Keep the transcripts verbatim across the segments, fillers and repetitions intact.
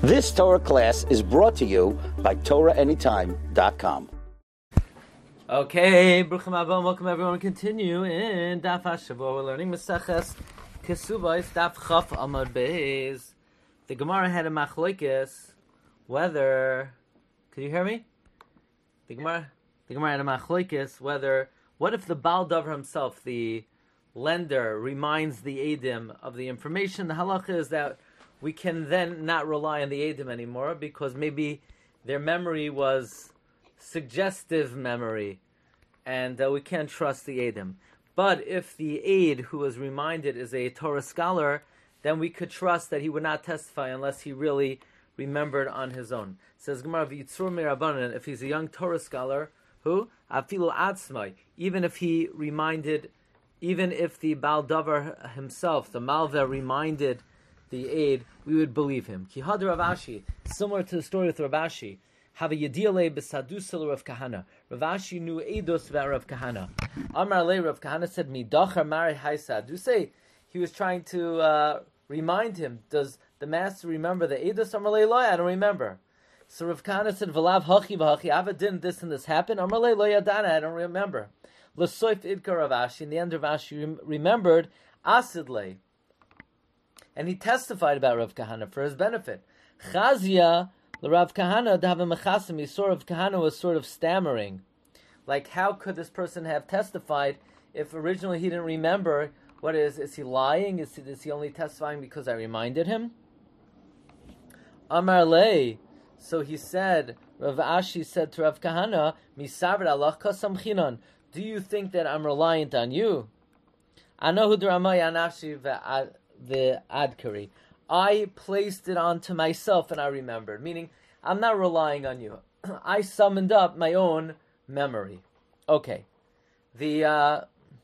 This Torah class is brought to you by Torah Anytime dot com. Okay, Bruchim Abba, welcome everyone. Continue in Daf HaShavua. We're learning Maseches Kesubos, Daf Chaf Amud Beis. The Gemara had a machlokes whether. Can you hear me? The Gemara, the Gemara had a machlokes whether. What if the Baal Davar himself, the lender, reminds the Eidim of the information? The halacha is that we can then not rely on the Eidim anymore because maybe their memory was suggestive memory, and uh, we can't trust the Eidim. But if the aid who was reminded is a Torah scholar, then we could trust that he would not testify unless he really remembered on his own. Says Gemara, V'yitzur mirabanan, if he's a young Torah scholar, who? Afilu atzmai, even if he reminded, even if the Baal Davar himself, the Malveh, reminded the aid, we would believe him. Kihad Rav Ashi, similar to the story with Rav Ashi, have a yediyale b'sadusel Rav Kahana. Rav Ashi knew eidos about Rav Kahana. Amar le Rav Kahana said, "Midachar mari hai sadusei." He was trying to uh, remind him. Does the master remember the eidos? Amar le loy, I don't remember. So Rav Kahana said, "V'lav hachi v'hachi." Ava didn't this and this happen. Amar le loy adana, I don't remember. L'soif idkar Rav Ashi. In the end, Rav Ashi remembered asidle. And he testified about Rav Kahana for his benefit. Chazia, the Rav Kahana, to have a mechasim, he saw Rav Kahana was sort of stammering. Like, how could this person have testified if originally he didn't remember? What is, is he lying? Is he, is he only testifying because I reminded him? Amar lei. So he said, Rav Ashi said to Rav Kahana, Misavar Allah kasam chinon. Do you think that I'm reliant on you? Anahu d'ramay anafshi ve'ad. The adkari, I placed it onto myself and I remembered. Meaning, I'm not relying on you. I summoned up my own memory. Okay. The uh,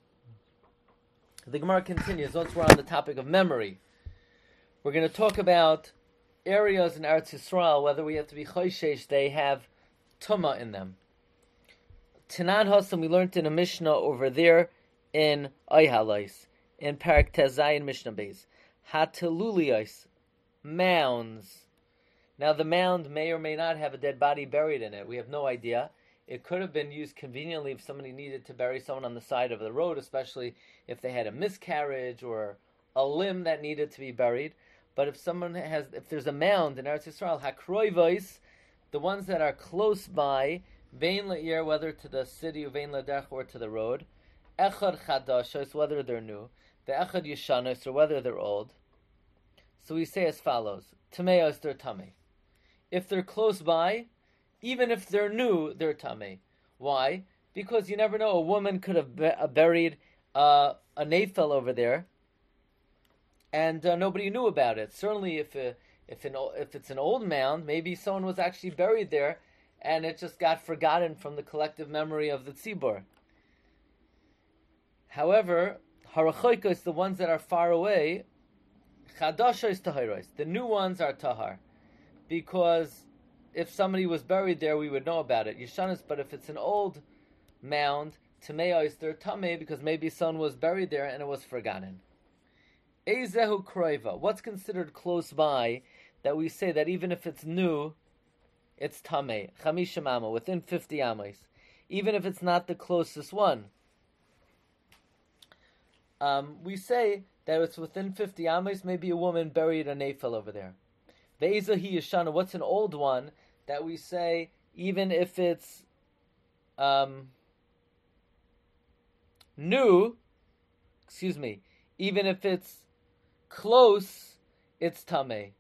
the Gemara continues. Once we're on the topic of memory, we're going to talk about areas in Eretz Yisrael whether we have to be choishesh they have tumah in them. Tanan Hasan we learned in a Mishnah over there in Ayhalais. In Parak Tezayin Mishnah Beis, Hateluliyos, mounds. Now the mound may or may not have a dead body buried in it. We have no idea. It could have been used conveniently if somebody needed to bury someone on the side of the road, especially if they had a miscarriage or a limb that needed to be buried. But if someone has, if there's a mound in Eretz Yisrael, Hakroivos, the ones that are close by, Vein La'ir, whether to the city of Vein Ladech or to the road, Echad Chadashos, whether they're new, the Echad Yeshanos, or whether they're old. So we say as follows: Tameos, they're Tameh. If they're close by, even if they're new, they're Tameh. Why? Because you never know. A woman could have be- uh, buried uh, a Nephil over there, and uh, nobody knew about it. Certainly, if uh, if an if it's an old mound, maybe someone was actually buried there, and it just got forgotten from the collective memory of the tzibur. However, Harachoikos, the ones that are far away, Chadashos Tahiros, the new ones are Tahar. Because if somebody was buried there, we would know about it. Yeshanis, but if it's an old mound, Tameos, they're Tameh, because maybe someone was buried there and it was forgotten. Ezehu Kroiva, what's considered close by that we say that even if it's new, it's Tameh, Chamishim Amma, within fifty Amos, even if it's not the closest one. Um, we say that it's within fifty amos, maybe a woman buried a Nephil over there. Ve'ezahi Yeshana, what's an old one that we say, even if it's um, new, excuse me, even if it's close, it's Tameh.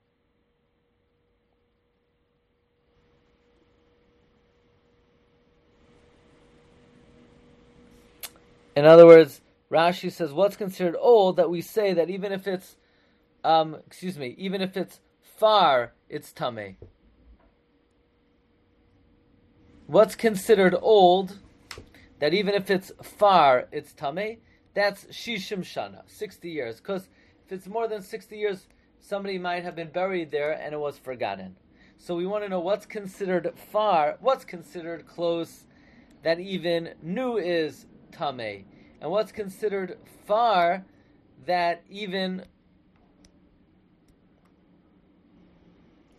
In other words, Rashi says, what's considered old that we say that even if it's, um, excuse me, even if it's far, it's Tameh. What's considered old that even if it's far, it's Tameh? That's Shishim Shana, sixty years. Because if it's more than sixty years, somebody might have been buried there and it was forgotten. So we want to know what's considered far, what's considered close, that even new is Tameh. And what's considered far, that even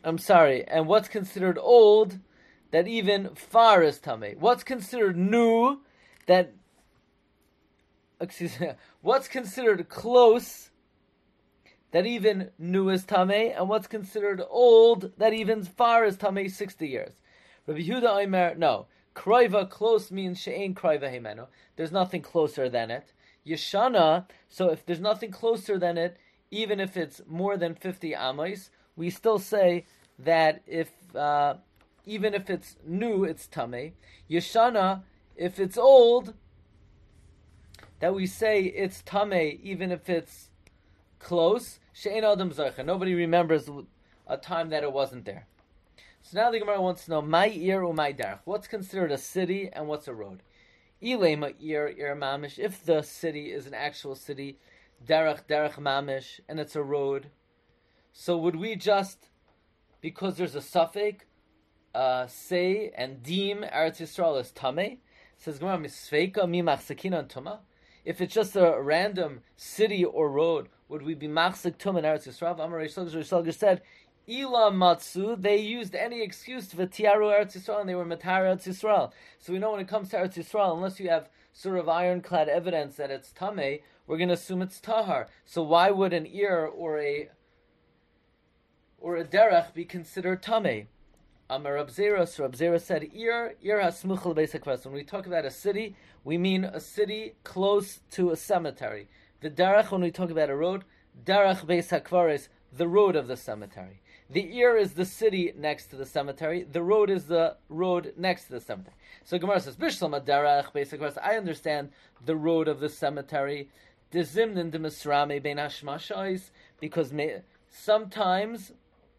I'm sorry, and what's considered old that even far is tamei? What's considered new that, excuse me, what's considered close that even new is tamei, and what's considered old that even far is tamei, sixty years? Rabbi Yehuda Omer, no. Kroiva, close, means she'ein kroiva himeno. There's nothing closer than it. Yeshana, so if there's nothing closer than it, even if it's more than fifty amos, we still say that if, uh, even if it's new, it's tamei. Yeshana, if it's old, that we say it's tamei, even if it's close. She'ein adam zarcha. Nobody remembers a time that it wasn't there. So now the Gemara wants to know, my ir or my derech? What's considered a city and what's a road? Ilema ir, ir mamish. If the city is an actual city, derech, derech mamish, and it's a road. So would we just, because there's a suffix, uh, say and deem Eretz Yisrael as tamei? Says Gemara, misfeika mi machzekina tuma. If it's just a random city or road, would we be machzek tum in Eretz Yisrael? Amar Reish Lakish said, Ila Matsu, they used any excuse to V'tiaru Eretz Yisrael, and they were Matar Eretz Yisrael. So we know when it comes to Eretz Yisrael, unless you have sort of ironclad evidence that it's Tameh, we're going to assume it's Tahar. So why would an ear or a or a derech be considered Tameh? Amar Rab Zera, so Rab Zera said, Ir, Ir HaSmuchal Beis HaKvaros. When we talk about a city, we mean a city close to a cemetery. The derech, when we talk about a road, derech Beis HaKvaros, the road of the cemetery. The ear is the city next to the cemetery. The road is the road next to the cemetery. So Gemara says, Bishlam Adarach, basically, I understand the road of the cemetery. Dezimnin de Misrame ben Hashmashais, because may, sometimes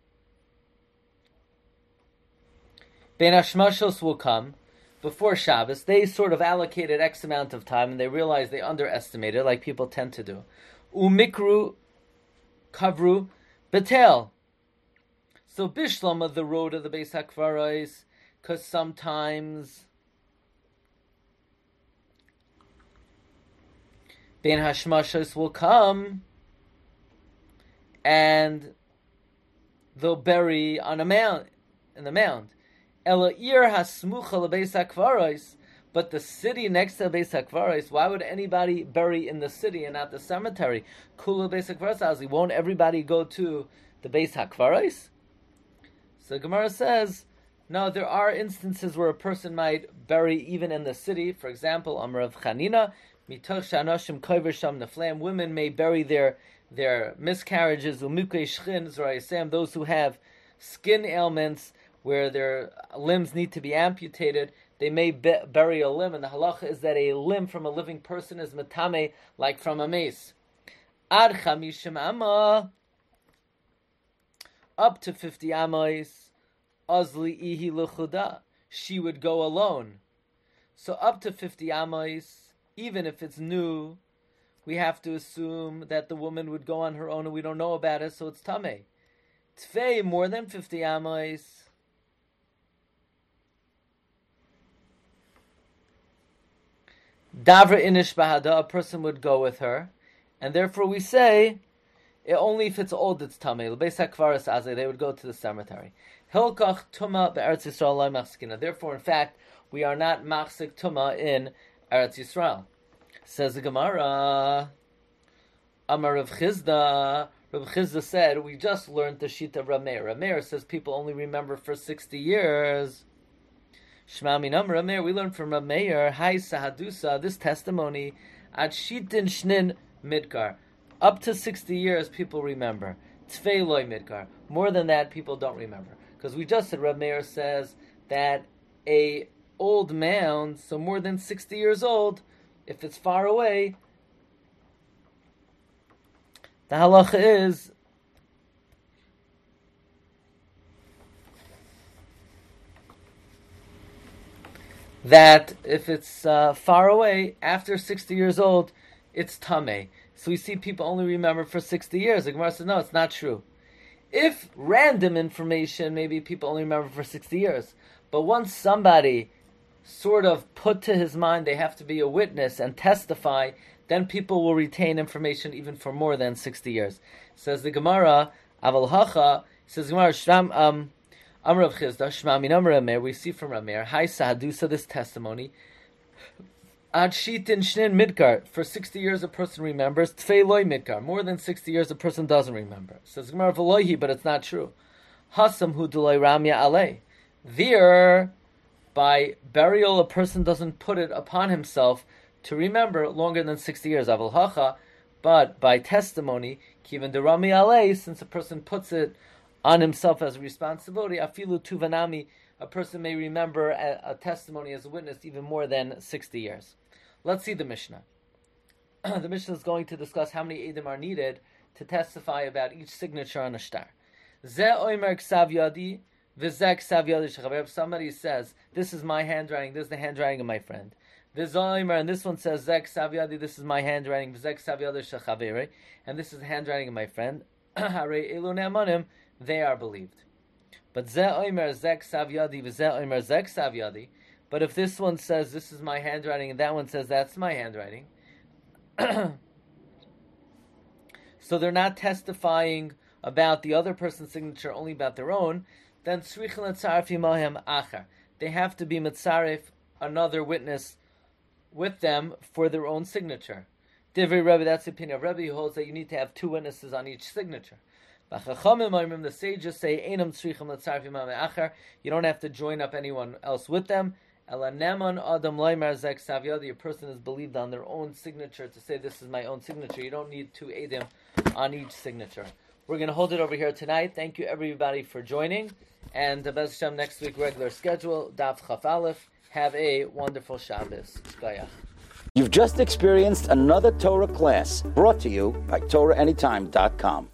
ben Hashmashos will come before Shabbos. They sort of allocated X amount of time and they realized they underestimated, like people tend to do. Umikru Kavru Betel. So Bishlama, the road of the Beis HaKvaros, because sometimes Ben Hashmashos will come and they'll bury on a mound, in the mound. Ela ir hasmucha leBeis HaKvaros, but the city next to the Beis HaKvaros, why would anybody bury in the city and not the cemetery? Kula Beis HaKvaros, won't everybody go to the Beis HaKvaros? So Gemara says, no, there are instances where a person might bury even in the city. For example, Amar of Chanina, mitoch shanashim kover sham neflam. Women may bury their their miscarriages, umukei shchin zrayasam. Those who have skin ailments where their limbs need to be amputated, they may be- bury a limb. And the halacha is that a limb from a living person is metame, like from a mace. Ad chamishim amma. Up to fifty amos, Azli ihi luchuda, she would go alone. So up to fifty amos, even if it's new, we have to assume that the woman would go on her own and we don't know about it, so it's tameh. Tfei, more than fifty amos, Davra inish bahada, a person would go with her, and therefore we say, It only if it's old, it's tamei. L'beis hakvaros azay, they would go to the cemetery. Hilkach tuma be'eretz Yisrael loy machzekina. Therefore, in fact, we are not machzik tuma in Eretz Yisrael. Says the Gemara, Amar Rav Chizda. Rav Chizda said, we just learned the sheet of Rameir. Rameir says people only remember for sixty years. Shema minam Rameir. We learned from Rameir, Hai Sahadusa, this testimony, Ad Shitin Shnin Midkar. Up to sixty years, people remember. Tfei loy midkar. More than that, people don't remember. Because we just said, Reb Meir says that a old mound, so more than sixty years old, if it's far away, the halacha is that if it's uh, far away, after sixty years old, it's tameh. So we see people only remember for sixty years. The Gemara says, no, it's not true. If random information, maybe people only remember for sixty years. But once somebody sort of put to his mind they have to be a witness and testify, then people will retain information even for more than sixty years. Says the Gemara, Aval Hacha, Says Gemara, Shram, um, Amr of Chizda, Shma min Amr Amer, we see from Amer, Hai Sahadusa, this testimony, Ad Shitin Shnin Midkar, for sixty years a person remembers, Tfei Loi Midkar, more than sixty years a person doesn't remember. Says Gemara, Veloihi, but it's not true. Hasam Hu Duloi Ramya Alei. There, by burial, a person doesn't put it upon himself to remember longer than sixty years. Aval Hacha, but by testimony, Kivan de Rami Alei, since a person puts it on himself as a responsibility, Afilu Tuvanami, a person may remember a, a testimony as a witness even more than sixty years. Let's see the Mishnah. The Mishnah is going to discuss how many Eidim are needed to testify about each signature on a shtar. Ze oimer ksav yadi, v'ze ksav yadi shechaver. If somebody says, this is my handwriting, this is the handwriting of my friend. V'ze oimer, and this one says, ze ksav yadi, this is my handwriting, v'ze ksav yadi shechaver, and this is the handwriting of my friend. Harei elu ne'amanim, they are believed. But ze oimer ze ksav yadi, v'ze oimer ze ksav yadi, but if this one says, this is my handwriting, and that one says, that's my handwriting, so they're not testifying about the other person's signature, only about their own, then tzrichen letzaref imahem achar. They have to be mitzaref, another witness, with them for their own signature. Divrei Rebbe, that's the opinion of Rebbe, who holds that you need to have two witnesses on each signature. The sages say, Einam tzrichen letzaref imahem achar. You don't have to join up anyone else with them. Ela neman adam loymar zek savyadi. A person is believed on their own signature to say, this is my own signature. You don't need two edim on each signature. We're going to hold it over here tonight. Thank you, everybody, for joining. And the Bez Hashem next week, regular schedule, Daf Chaf Aleph. Have a wonderful Shabbos. Shkayach. You've just experienced another Torah class brought to you by Torah Anytime dot com.